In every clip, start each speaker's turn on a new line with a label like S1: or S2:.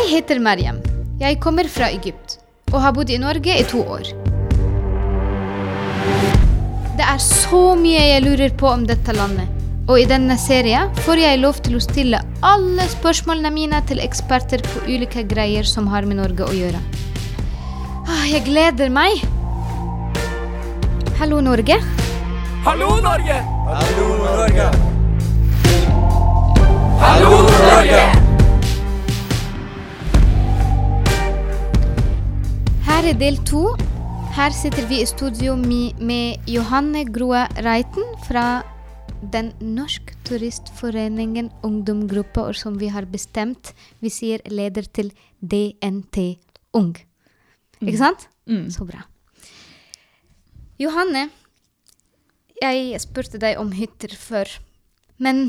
S1: Jeg heter Mariam. Jeg kommer fra Egypt og har bodd i Norge i 2 år. Det er så mye jeg lurer på om dette landet. Og i denne serien får jeg lov til å stille alle spørsmålene mine til eksperter på ulike greier som har med Norge å gjøre. Jeg gleder meg. Hallo Norge.
S2: Hallo Norge! Hallo Norge! Hallo Norge!
S1: Her er del 2. Her sitter vi i studio med Johanne Groa Reiten fra den Norsk Turistforeningen ungdomsgruppe, og som vi har bestemt, vi sier leder til DNT Ung. Ikke sant? Så bra. Johanne, jeg spurte deg om hytter før, men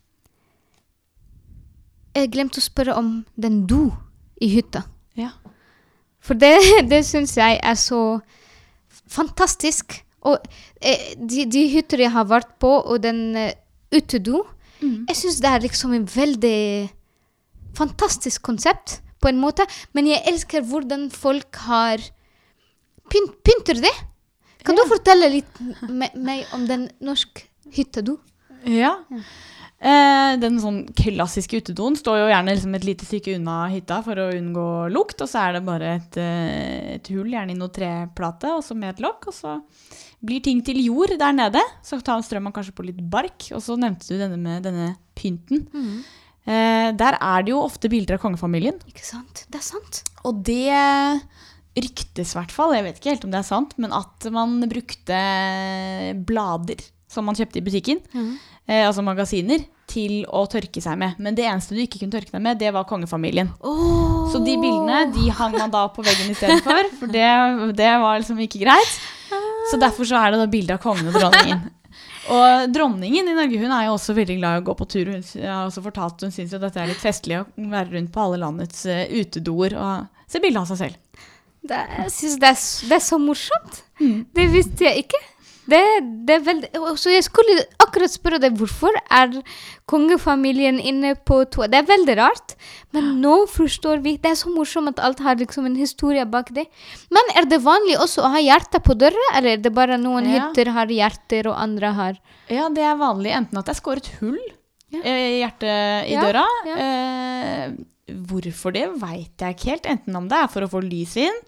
S1: jeg glemte å spørre om den do i hytta.
S3: Ja.
S1: For det synes jeg er så fantastisk. Og de hytter jeg har vært på, og den utedo, jeg synes det er liksom en veldig fantastisk konsept på en måte, men jeg elsker hvordan folk har pynter det. Kan du fortelle litt meg om den norsk hyttedo?
S3: Ja. Den sånn klassiske utedoen står jo gjerne liksom et lite stykke unna hytta for å unngå lukt, og så er det bare et hull, gjerne i noe treplate, og så med et lokk, og så blir ting til jord der nede, så tar strømmen kanskje på litt bark, og så nevnte du denne med denne pynten. Der er det jo ofte bilder av kongefamilien.
S1: Ikke sant? Det er sant.
S3: Og det ryktes i hvert fall, jeg vet ikke helt om det er sant, men at man brukte blader som man kjøpte i butikken, altså magasiner, til å tørke seg med. Men det eneste du ikke kunne tørke deg med, det var kongefamilien. Så de bildene, de hang man da på veggen i stedet for det var liksom ikke greit. Så derfor så er det da bilder av kongen og dronningen. Og dronningen i Norge, hun er jo også veldig glad i å gå på tur. Hun har også fortalt, hun synes jo dette er litt festlig å være rundt på alle landets utedoer og se bilder av seg selv.
S1: Jeg synes det er så morsomt. Det visste jeg ikke. Det er veldig... Så jeg skulle akkurat spørre deg, hvorfor er kongefamilien inne på toa? Det er veldig rart, men nå forstår vi. Det er så morsomt at alt har liksom en historie bak det. Men er det vanlig også å ha hjerte på døra, eller er det bare noen hytter har hjerter og andre har? Ja,
S3: det er vanlig enten at det er skåret hull i hjertet i døra. Hvorfor det vet jeg ikke helt, enten om det er for å få lys inn.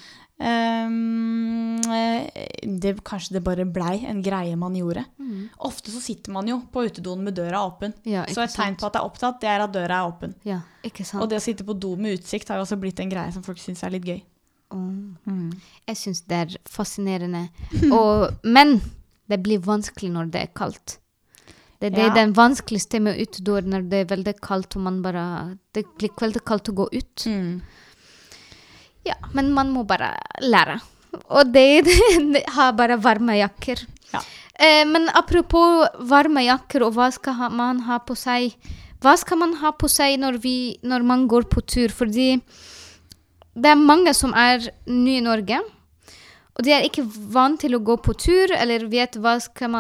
S3: Kanskje det bare blei en greie man gjorde. Ofte så sitter man jo på utedoen med døra åpen. Så et tegn på at det er opptatt, det er at døra er åpen.
S1: Ikke sant.
S3: Og det å sitte på do med utsikt har jo også blitt en greie som folk synes er litt gøy.
S1: Jeg synes det er fascinerende. Men det blir vanskelig når det er kaldt. Det er den vanskeligste med utedoer når det er veldig kaldt, og det blir veldig kaldt å gå ut. Ja, men man må bare lære. Og det har bare varme jakker. Men apropos varme jakker, og hva skal man ha på seg? Hva skal man ha på seg når man går på tur? Fordi det er mange som er nye i Norge, og de er ikke vant til å gå på tur, eller vet hva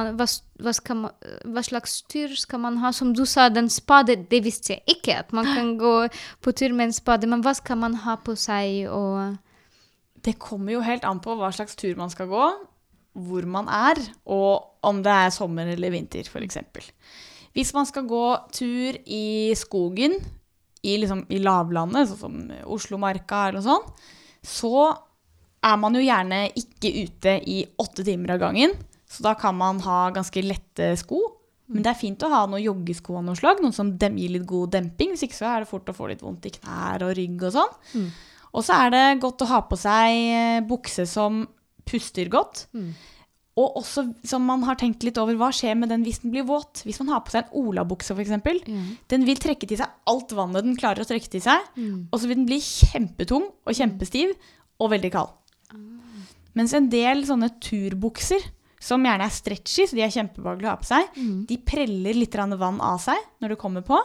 S1: slags tur skal man ha. Som du sa, den spade, det visste jeg ikke, at man kan gå på tur med en spade, men hva skal man ha på seg?
S3: Det kommer jo helt an på hva slags tur man skal gå, hvor man er, og om det er sommer eller vinter, for eksempel. Hvis man skal gå tur i skogen, i lavlandet, sånn som Oslo-marka eller sånn, så er man jo gjerne ikke ute i 8 timer av gangen, så da kan man ha ganske lette sko. Men det er fint å ha noen joggesko av noe slag, noen som gir litt god demping, hvis ikke så er det fort å få litt vondt i knær og rygg og sånn. Og så er det godt å ha på seg bukse som puster godt, og også som man har tenkt litt over, hva skjer med den hvis den blir våt? Hvis man har på seg en olabukse for eksempel, den vil trekke til seg alt vannet den klarer å trekke til seg, og så vil den bli kjempetung og kjempestiv og veldig kald. Mens en del sånne turbukser, som gjerne er stretchy, så de er kjempebehagelige å ha på seg, de preller litt vann av seg når det kommer på.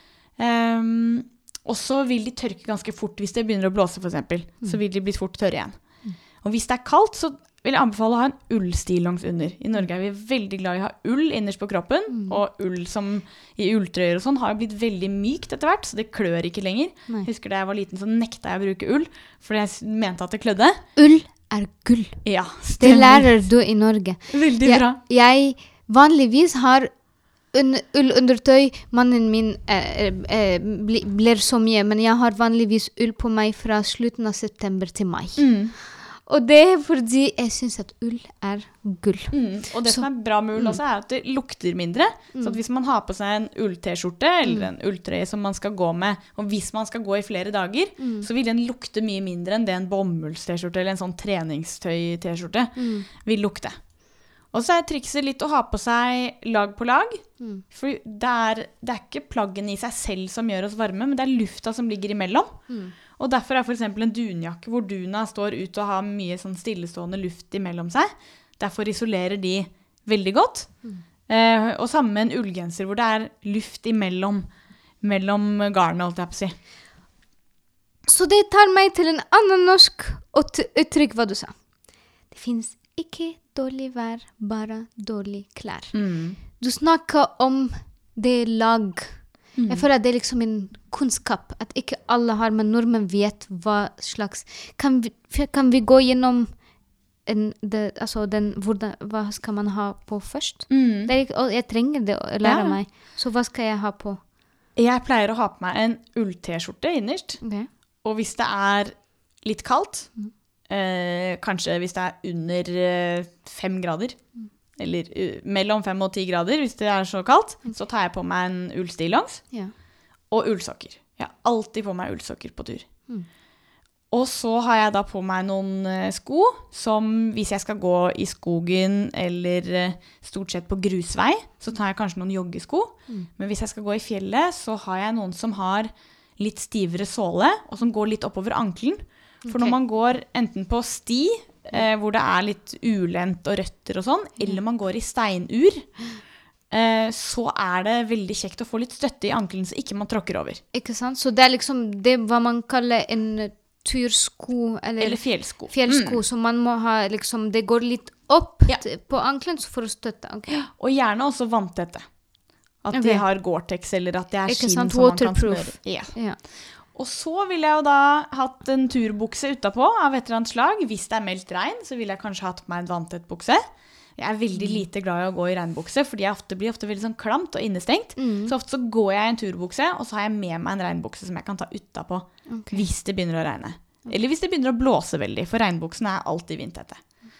S3: Og så vil de tørke ganske fort hvis det begynner å blåse for eksempel. Så vil de bli fort tørre igjen. Og hvis det er kaldt, så vil jeg anbefale å ha en ullstillongs under. I Norge er vi veldig glad i å ha ull innerst på kroppen, og ull som i ulltrøyer og sånn har jo blitt veldig mykt etter hvert, så det klør ikke lenger. Husker da jeg var liten, så nekta jeg å bruke ull, fordi jeg mente at det klødde.
S1: Ull er gull.
S3: Ja,
S1: Det lærer du i Norge.
S3: Veldig bra.
S1: Jeg vanligvis har ullundertøy. Mannen min blir så mye, men jeg har vanligvis ull på meg fra slutten av september til mai. Og det er fordi jeg synes at ull er gull.
S3: Og det som er bra med ull også er at det lukter mindre. Så at hvis man har på seg en ull-t-skjorte eller en ulltrøye som man skal gå med, og hvis man skal gå i flere dager, så vil den lukte mye mindre enn det en bomulls-t-skjorte eller en sånn treningstøy-t-skjorte vil lukte. Og så er trikset litt å ha på seg lag på lag, for det er ikke plaggen i seg selv som gjør oss varme, men det er lufta som ligger imellom. Og derfor er for eksempel en dunjakke hvor duna står ut og har mye sånn stillestående luft imellom seg. Derfor isolerer de veldig godt. Og samme med en ullgenser hvor det er luft imellom garnet, holdt jeg på å si.
S1: Så det tar meg til en annen norsk uttrykk hva du sa. Det finnes ikke dårlig vær, bare dårlig klær. Du snakker om det lag. Jeg føler at det er liksom en kunnskap, at ikke alle har, men nordmenn vet hva slags. Kan vi gå gjennom hva skal man ha på først? Jeg trenger det å lære meg. Så hva skal jeg ha på?
S3: Jeg pleier å ha på meg en ull-t-skjorte innerst. Og hvis det er litt kaldt, kanskje hvis det er under 5 grader, eller mellom 5 og 10 grader, hvis det er så kaldt, så tar jeg på meg en ullstillongs og ullsokker. Jeg har alltid på meg ullsokker på tur. Og så har jeg da på meg noen sko, som hvis jeg skal gå i skogen, eller stort sett på grusvei, så tar jeg kanskje noen joggesko. Men hvis jeg skal gå i fjellet, så har jeg noen som har litt stivere såle, og som går litt oppover ankelen. For når man går enten på sti, hvor det er litt ulent og røtter og sånn, eller man går i steinur, så er det veldig kjekt å få litt støtte i ankelen, så ikke man tråkker over.
S1: Ikke sant? Så det er liksom det hva man kaller en tursko, eller
S3: fjellsko.
S1: Fjellsko, så man må ha liksom, det går litt opp på ankelen for å støtte ankelen.
S3: Og gjerne også vanntette. At de har Gore-Tex, eller at det er skinn som man kan smøre. Ja. Og så vil jeg jo da hatt en turbukse utapå av et eller annet slag. Hvis det er meldt regn, så vil jeg kanskje hatt på meg en vanntett bukse. Jeg er veldig lite glad i å gå i regnbukse, fordi jeg blir ofte veldig sånn klamt og innestengt. Så ofte så går jeg i en turbukse, og så har jeg med meg en regnbukse som jeg kan ta utapå hvis det begynner å regne. Eller hvis det begynner å blåse veldig, for regnbuksene er alltid vindtette.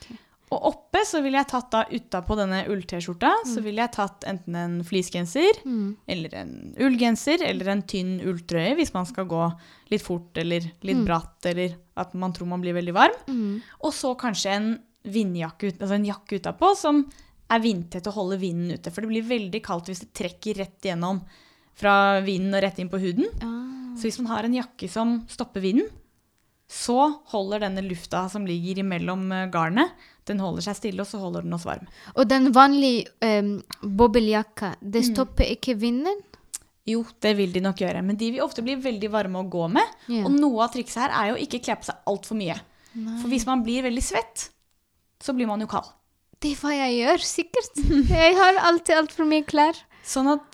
S3: Og oppe så vil jeg tatt da utapå denne ull-t-skjorta, så vil jeg tatt enten en fleecegenser, eller en ullgenser, eller en tynn ulltrøye hvis man skal gå litt fort eller litt bratt, eller at man tror man blir veldig varm. Og så kanskje en vindjakke, altså en jakke utapå som er vindtett og holder vinden ute, for det blir veldig kaldt hvis det trekker rett gjennom fra vinden og rett inn på huden. Så hvis man har en jakke som stopper vinden, så holder denne lufta som ligger imellom garnet, den holder seg stille, og så holder den oss varm.
S1: Og den vanlige bobeljakka, det stopper ikke vinden?
S3: Jo, det vil de nok gjøre, men de vil ofte bli veldig varme å gå med, og noe av trikset her er jo ikke kle på seg alt for mye. For hvis man blir veldig svett, så blir man jo kald.
S1: Det er hva jeg gjør, sikkert. Jeg har alltid alt for mye klær.
S3: Sånn at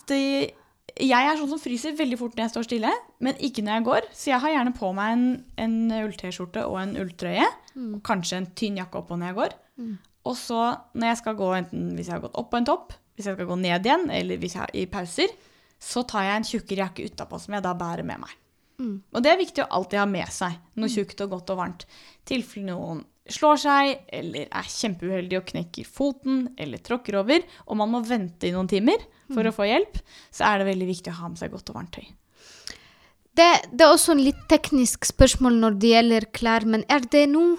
S3: jeg er sånn som fryser veldig fort når jeg står stille, men ikke når jeg går. Så jeg har gjerne på meg en ull-t-skjorte og en ulltrøye, og kanskje en tynn jakke oppå når jeg går. Og så når jeg skal gå, enten hvis jeg har gått opp på en topp, hvis jeg skal gå ned igjen, eller hvis jeg har i pauser, så tar jeg en tjukkere jakke utapå som jeg da bærer med meg. Og det er viktig å alltid ha med seg noe tjukt og godt og varmt. Tilfelle noen slår seg, eller er kjempeuheldig og knekker foten, eller tråkker over, og man må vente i noen timer for å få hjelp, så er det veldig viktig å ha med seg godt og varmt tøy.
S1: Det er også en litt teknisk spørsmål når det gjelder klær, men er det noe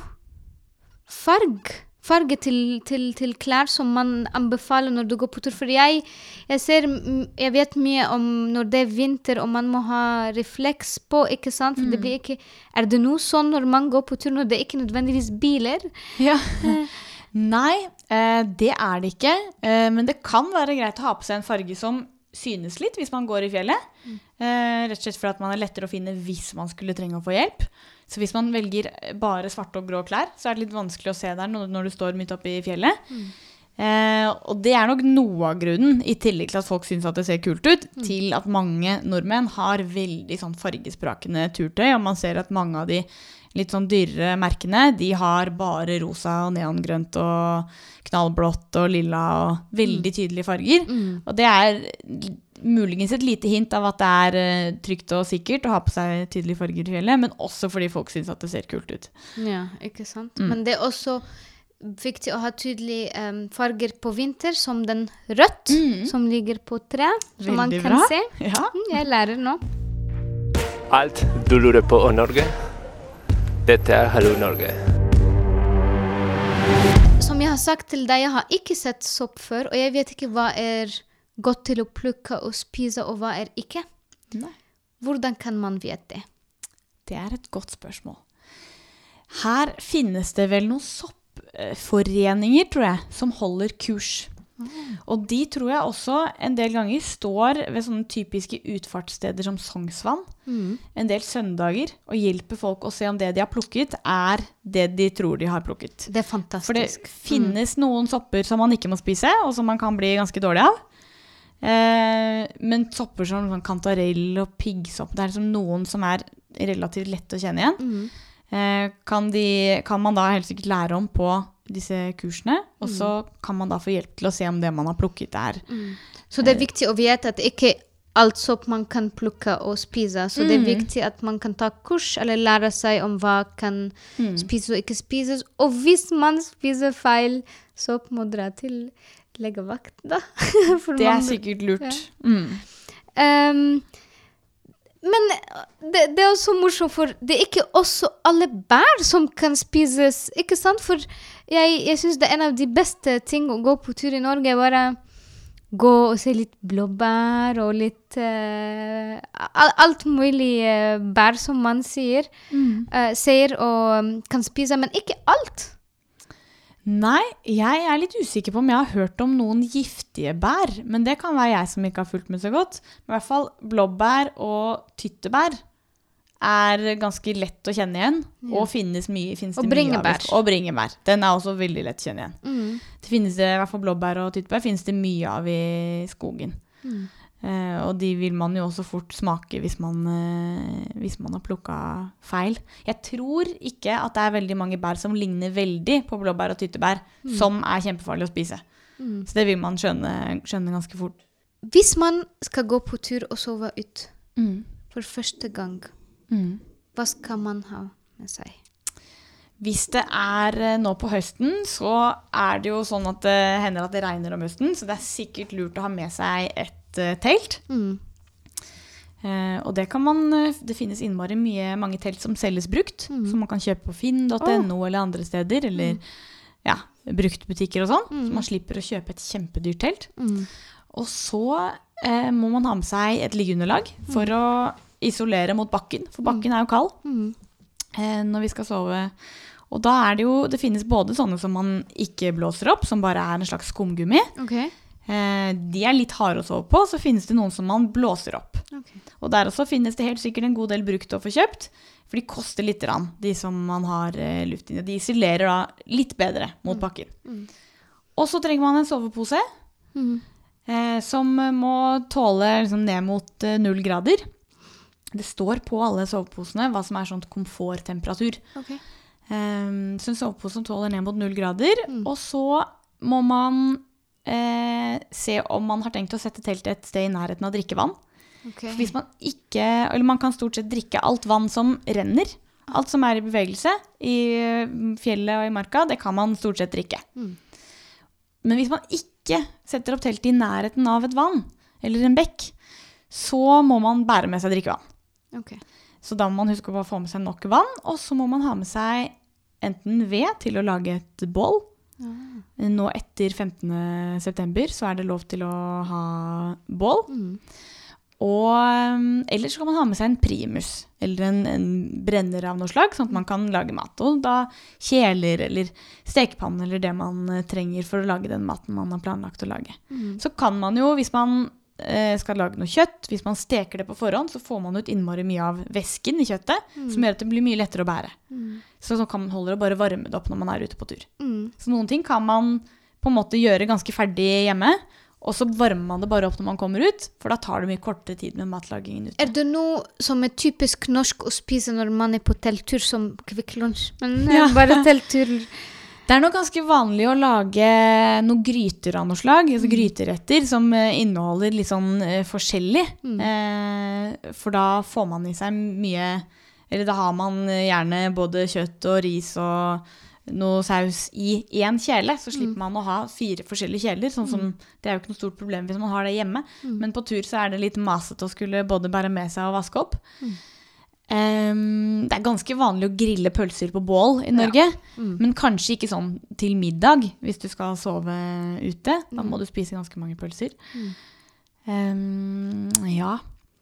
S1: farge til klær som man anbefaler når du går på tur? For jeg vet mye om når det er vinter og man må ha refleks på, ikke sant? For det blir ikke, er det noe sånn når man går på tur når det er ikke nødvendigvis biler?
S3: Ja. Nei, det er det ikke, men det kan være greit å ha på seg en farge som synes litt hvis man går i fjellet. Rett og slett for at man lettere å finne hvis man skulle trenge å få hjelp. Så hvis man velger bare svarte og grå klær, så det litt vanskelig å se der når du står midt oppe i fjellet. Og det nok noe av grunnen, i tillegg til at folk synes at det ser kult ut, til at mange nordmenn har veldig sånn fargesprakende turtøy, og man ser at mange av de litt sånn dyrere merkene, de har bare rosa og neongrønt og knallblått og lilla og veldig tydelige farger. Og det muligens et lite hint av at det trygt og sikkert å ha på seg tydelige farger i fjellet, men også fordi folk synes at det ser kult ut.
S1: Ja, ikke sant? Men det også viktig å ha tydelige farger på vinter, som den rødt, som ligger på tre, som man kan se.
S3: Ja.
S1: Jeg lærer nå.
S2: Alt du lurer på om Norge, dette Hallo Norge.
S1: Som jeg har sagt til deg, jeg har ikke sett sopp før, og jeg vet ikke hva godt til å plukke og spise, og hva ikke.
S3: Nei.
S1: Hvordan kan man vite det?
S3: Det et godt spørsmål. Her finnes det vel noen soppforeninger, tror jeg, som holder kurs. Og de tror jeg også en del ganger står ved sånne typiske utfartssteder som Sognsvann, en del søndager, og hjelper folk å se om det de har plukket det de tror de har plukket.
S1: Det fantastisk.
S3: For det finnes noen sopper som man ikke må spise, og som man kan bli ganske dårlig av. Men sopper som sånn kantarell og piggsopp, det liksom noen som relativt lett å kjenne igjen. Kan man da helt sikkert lære om på disse kursene, og så kan man da få hjelp til å se om det man har plukket
S1: Så det viktig å vite at ikke alt sopp man kan plukke og spise, så det viktig at man kan ta kurs eller lære seg om hva kan spises og ikke spises, og hvis man spiser feil sopp, må dra til legevakt da.
S3: Det sikkert lurt.
S1: Ja. Men det også morsomt, for det ikke også alle bær som kan spises, ikke sant? For jeg synes det en av de beste ting å gå på tur i Norge, bare gå og se litt blåbær og litt alt mulig bær som man ser og kan spise, men ikke alt.
S3: Nei, jeg litt usikker på om jeg har hørt om noen giftige bær, men det kan være jeg som ikke har fulgt med så godt. Men i hvert fall blåbær og tyttebær ganske lett å kjenne igjen, og finnes det mye av. Og bringebær. Den også veldig lett å kjenne igjen. Det finnes i hvert fall blåbær og tyttebær, finnes det mye av i skogen. Og de vil man jo også fort smake hvis man har plukket feil. Jeg tror ikke at det veldig mange bær som ligner veldig på blåbær og tyttebær, som kjempefarlig å spise. Så det vil man skjønne ganske fort.
S1: Hvis man skal gå på tur og sove ut for første gang, hva skal man ha med seg?
S3: Hvis det nå på høsten, så det jo sånn at det hender at det regner om høsten, så det sikkert lurt å ha med seg et telt. Og det finnes innmari mange telt som selges brukt, som man kan kjøpe på finn.no eller andre steder, eller bruktbutikker og sånn, så man slipper å kjøpe et kjempedyrt telt. Og så må man ha med seg et liggeunderlag for å isolere mot bakken, for bakken jo kald når vi skal sove. Og da det finnes både sånne som man ikke blåser opp, som bare en slags skumgummi. De litt harde å sove på, så finnes det noen som man blåser opp. Og der også finnes det helt sikkert en god del brukt å få kjøpt, for de koster litt, de som man har luft inni. De isolerer da litt bedre mot bakken. Og så trenger man en sovepose, som må tåle liksom, ned mot 0 grader. Det står på alle soveposene hva som sånn komforttemperatur. Så en sovepose som tåler ned mot 0 grader, og så må man se om man har tenkt å sette teltet et sted i nærheten av drikkevann. Hvis man eller man kan stort sett drikke alt vann som renner, alt som i bevegelse i fjellet og i marka, det kan man stort sett drikke. Men hvis man ikke setter opp teltet i nærheten av et vann, eller en bekk, så må man bære med seg drikkevann. Så da må man huske å få med seg nok vann, og så må man ha med seg enten ved til å lage et bål. Nå etter 15. september så det lov til å ha bål. Og ellers kan man ha med seg en primus, eller en brenner av noe slag, sånn at man kan lage mat. Og da kjeler eller stekepanne, eller det man trenger for å lage den maten man har planlagt å lage. Så kan man jo, hvis man skal lage noe kjøtt, hvis man steker det på forhånd, så får man ut innmari mye av væsken i kjøttet, som gjør at det blir mye lettere å bære. Så kan man holde det bare varme det opp når man ute på tur. Så noen ting kan man på en måte gjøre ganske ferdig hjemme, og så varmer man det bare opp når man kommer ut, for da tar det mye kortere tid med matlagingen ute.
S1: Det noe som typisk norsk å spise når man på telttur som Kvikk Lunsj? Men bare telttur.
S3: Det noe ganske vanlig å lage noen gryter av noe slag, altså gryteretter som inneholder litt sånn forskjellig. For da får man i seg mye, eller da har man gjerne både kjøtt og ris og noe saus i en kjele, så slipper man å ha 4 forskjellige kjeler, sånn som det jo ikke noe stort problem hvis man har det hjemme. Men på tur så det litt maset å skulle både bære med seg og vaske opp. Det ganske vanlig å grille pølser på bål i Norge, men kanskje ikke sånn til middag hvis du skal sove ute. Da må du spise ganske mange pølser. Ja.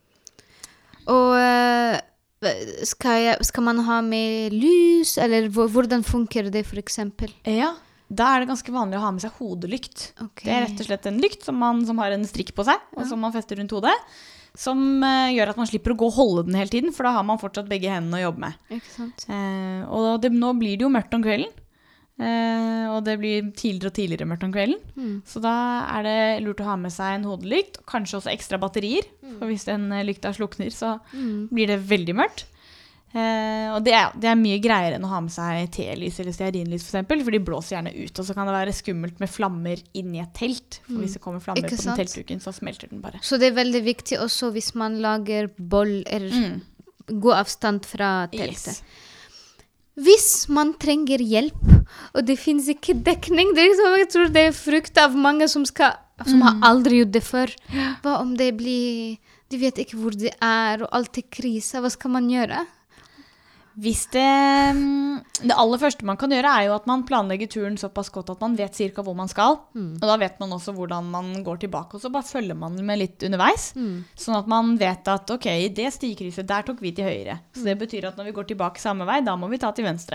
S1: Og skal man ha med lys, eller hvordan funker det for eksempel?
S3: Ja, da det ganske vanlig å ha med seg hodelykt.
S1: Okay.
S3: Det rett og slett en lykt som har en strikk på seg, og som man fester rundt hodet, som gjør at man slipper å gå og holde den hele tiden, for da har man fortsatt begge hendene å jobbe med.
S1: Ikke sant?
S3: Og nå blir det jo mørkt om kvelden, og det blir tidligere og tidligere mørkt om kvelden, så da det lurt å ha med seg en hodelykt, og kanskje også ekstra batterier, for hvis den lykta slukner, så blir det veldig mørkt. Og det mye greiere enn å ha med seg telys eller stearinlys for eksempel, for de blåser gjerne ut, og så kan det være skummelt med flammer inn i et telt, for hvis det kommer flammer på den teltduken, så smelter den bare.
S1: Så det veldig viktig også hvis man lager boll, eller god avstand fra teltet.
S3: Yes.
S1: Hvis man trenger hjelp, og det finnes ikke dekning, jeg tror det frukt av mange som har aldri gjort det før. Hva om det blir, de vet ikke hvor det og alt krise, hva skal man gjøre?
S3: Hvis det aller første man kan gjøre jo at man planlegger turen såpass godt at man vet cirka hvor man skal, og da vet man også hvordan man går tilbake, og så bare følger man med litt underveis, sånn at man vet at ok, i det stikrysset, der tok vi til høyre, så det betyr at når vi går tilbake samme vei, da må vi ta til venstre.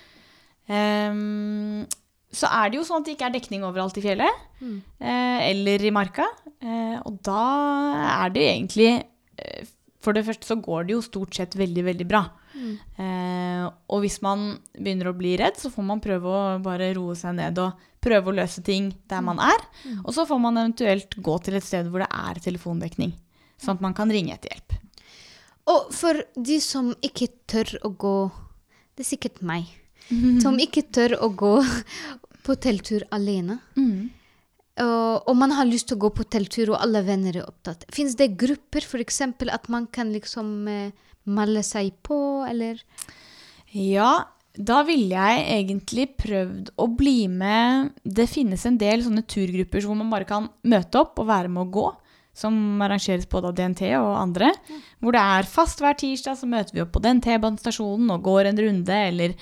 S3: Så det jo sånn at det ikke dekning overalt i fjellet, eller i marka, og da det egentlig, for det første så går det jo stort sett veldig, veldig bra. Og hvis man begynner å bli redd, så får man prøve å bare roe seg ned og prøve å løse ting der man og så får man eventuelt gå til et sted hvor det telefondekning, sånn at man kan ringe etter hjelp.
S1: Og for de som ikke tør å gå, det sikkert meg, som ikke tør å gå på telttur alene, og man har lyst til å gå på telttur, og alle venner opptatt. Finnes det grupper, for eksempel, at man kan liksom melde seg på, eller?
S3: Ja, da ville jeg egentlig prøvd å bli med. Det finnes en del sånne turgrupper hvor man bare kan møte opp og være med å gå, som arrangeres både av DNT og andre, hvor det fast hver tirsdag, så møter vi opp på DNT-banestasjonen og går en runde, eller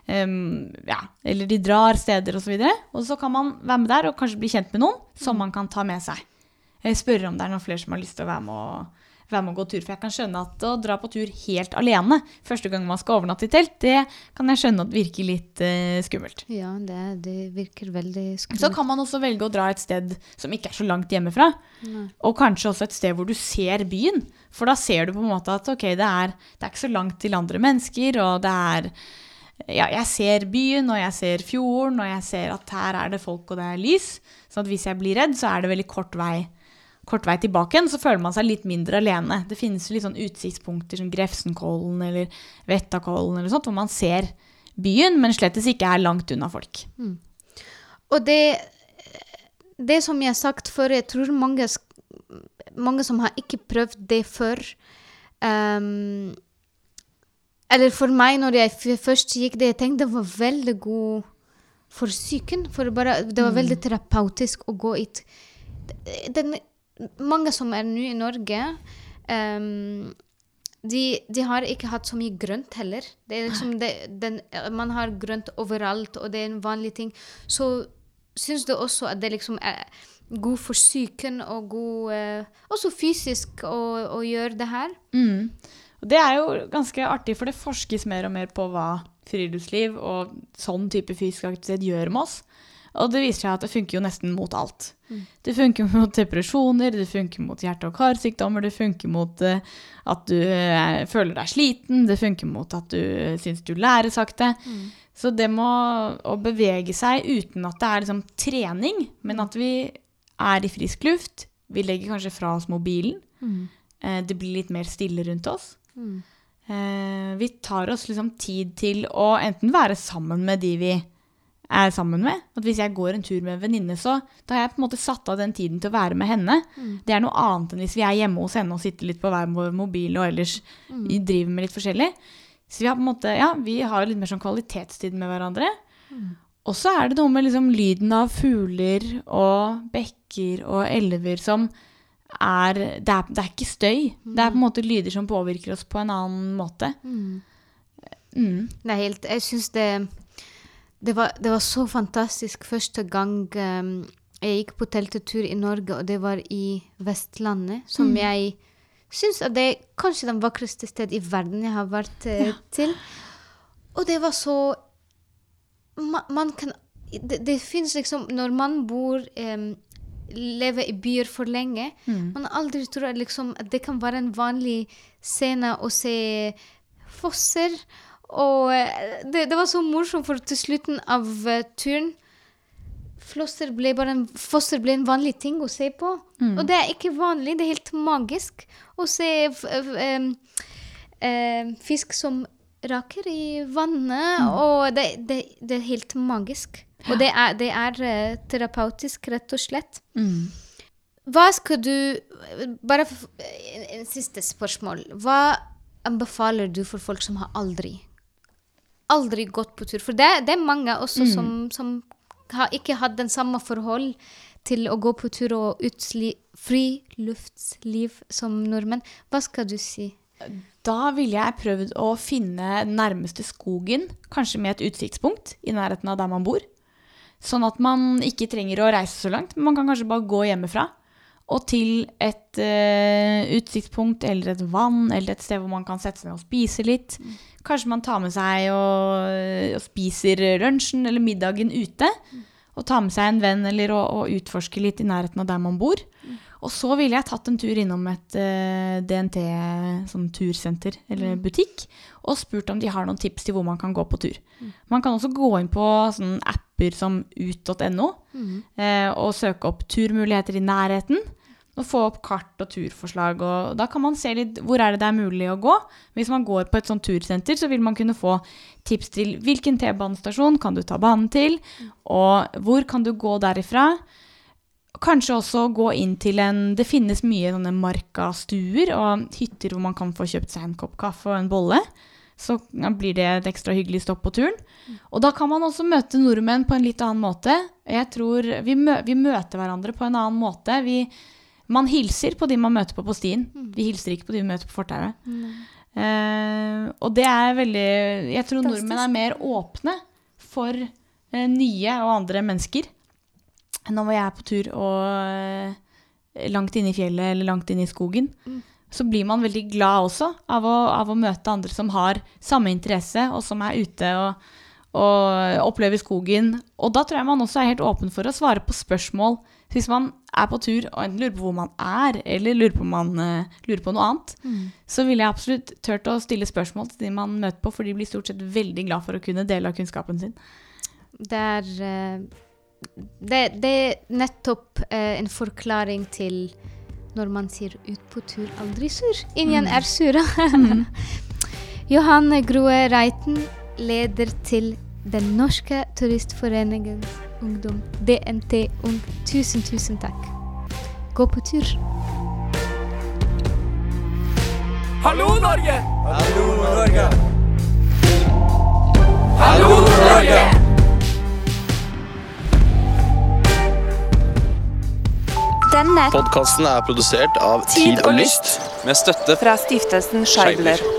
S3: de drar steder og så videre, og så kan man være med der og kanskje bli kjent med noen som man kan ta med seg. Jeg spør om det noen flere som har lyst til å være med å gå tur, for jeg kan skjønne at å dra på tur helt alene første gang man skal overnatte i telt, det kan jeg skjønne at virker litt skummelt.
S1: Ja, det virker veldig skummelt.
S3: Så kan man også velge å dra et sted som ikke så langt hjemmefra, og kanskje også et sted hvor du ser byen, for da ser du på en måte at ok, det ikke så langt til andre mennesker, og det jeg ser byen, og jeg ser fjorden, og jeg ser at her det folk, og det lys. Så at hvis jeg blir redd, så det veldig kort vei tilbake igjen, så føler man seg litt mindre alene. Det finnes litt sånn utsiktspunkter, som Grefsenkollen, eller Vettakollen, eller sånt, hvor man ser byen, men slettes ikke langt unna folk.
S1: Og det som jeg har sagt før, jeg tror mange som har ikke prøvd det før, eller for meg, når jeg først gikk det, jeg tenkte det var veldig god for psyken, for det var veldig terapeutisk å gå hit. Mange som nå i Norge, de har ikke hatt så mye grønt heller. Det liksom man har grønt overalt, og det en vanlig ting. Så synes du også at det liksom god for psyken, og god, også fysisk å gjøre det her?
S3: Det jo ganske artig, for det forskes mer og mer på hva friluftsliv og sånn type fysisk aktivitet gjør med oss. Og det viser seg at det funker jo nesten mot alt. Det funker mot depresjoner, det funker mot hjerte- og karsykdommer, det funker mot at du føler deg sliten, det funker mot at du synes du lærer sakte. Så det med å bevege seg uten at det liksom trening, men at vi i frisk luft, vi legger kanskje fra oss mobilen, det blir litt mer stille rundt oss. Vi tar oss liksom tid til å enten være sammen med de vi sammen med. At hvis jeg går en tur med en venninne, så da har jeg på en måte satt av den tiden til å være med henne. Det noe annet enn hvis vi hjemme hos henne og sitter litt på hver vår mobil og ellers driver med litt forskjellig. Så vi har på en måte, vi har litt mer sånn kvalitetstid med hverandre. Og så det noe med liksom lyden av fugler og bekker og elver som det ikke støy. Det på en måte lyder som påvirker oss på en annen måte.
S1: Det helt, jeg synes det var så fantastisk første gang jeg gikk på teltetur i Norge, og det var i Vestlandet, som jeg synes at det kanskje den vakreste sted i verden jeg har vært til. Og det var så man kan det finnes liksom når man lever i byer for lenge, man aldri tror liksom, at det kan være en vanlig scene å se fosser. Og det var så morsomt, for til slutten av turen fosser ble en vanlig ting å se på. Og det ikke vanlig, det helt magisk å se fisk som raker i vannet, og det helt magisk. Og det terapeutisk, rett og slett. Hva skal du, bare en siste spørsmål, hva anbefaler du for folk som har aldri gått på tur? For det mange også som har ikke hatt den samme forhold til å gå på tur og friluftsliv som nordmenn. Hva skal du si?
S3: Da ville jeg prøvd å finne den nærmeste skogen, kanskje med et utsiktspunkt i nærheten av der man bor. Sånn at man ikke trenger å reise så langt, men man kan kanskje bare gå hjemmefra og til et utsiktspunkt eller et vann eller et sted hvor man kan sette seg ned og spise litt. Kanskje man tar med seg og spiser lunsjen eller middagen ute, og tar med seg en venn eller og utforsker litt i nærheten av der man bor. Og så ville jeg tatt en tur innom et DNT sånn tursenter eller butikk, og spurt om de har noen tips til hvor man kan gå på tur. Man kan også gå inn på sånne apper som ut.no og søke opp turmuligheter i nærheten, og få opp kart og turforslag, og da kan man se litt hvor det mulig å gå. Hvis man går på et sånt tursenter, så vil man kunne få tips til hvilken T-banestasjon kan du ta banen til, og hvor kan du gå derifra. Kanskje også gå inn til det finnes mye sånne markastuer og hytter hvor man kan få kjøpt seg en kopp kaffe og en bolle. Så blir det et ekstra hyggelig stopp på turen. Og da kan man også møte nordmenn på en litt annen måte. Jeg tror vi møter hverandre på en annen måte. Man hilser på de man møter på stien. Vi hilser ikke på de vi møter på fortauet. Og det veldig... Jeg tror nordmenn mer åpne for nye og andre mennesker. Når jeg på tur og langt inn i fjellet eller langt inn i skogen, så blir man veldig glad også av å møte andre som har samme interesse, og som ute og opplever skogen. Og da tror jeg man også helt åpen for å svare på spørsmål. Hvis man på tur og enten lurer på hvor man eller lurer på noe annet, så vil jeg absolutt tørt å stille spørsmål til de man møter på, for de blir stort sett veldig glad for å kunne dele av kunnskapen sin.
S1: Det nettopp en forklaring til når man sier ut på tur, aldri sur. Ingen sur. Johanne Groe Reiten, leder til Den norske turistforeningens ungdom, DNT Ung. Tusen takk. Gå på tur.
S2: Hallo Norge!
S4: Hallo Norge!
S2: Hallo Norge!
S5: Denne
S4: Podcasten produsert av Tid og Lyst, med støtte
S5: fra stiftelsen Scheibler.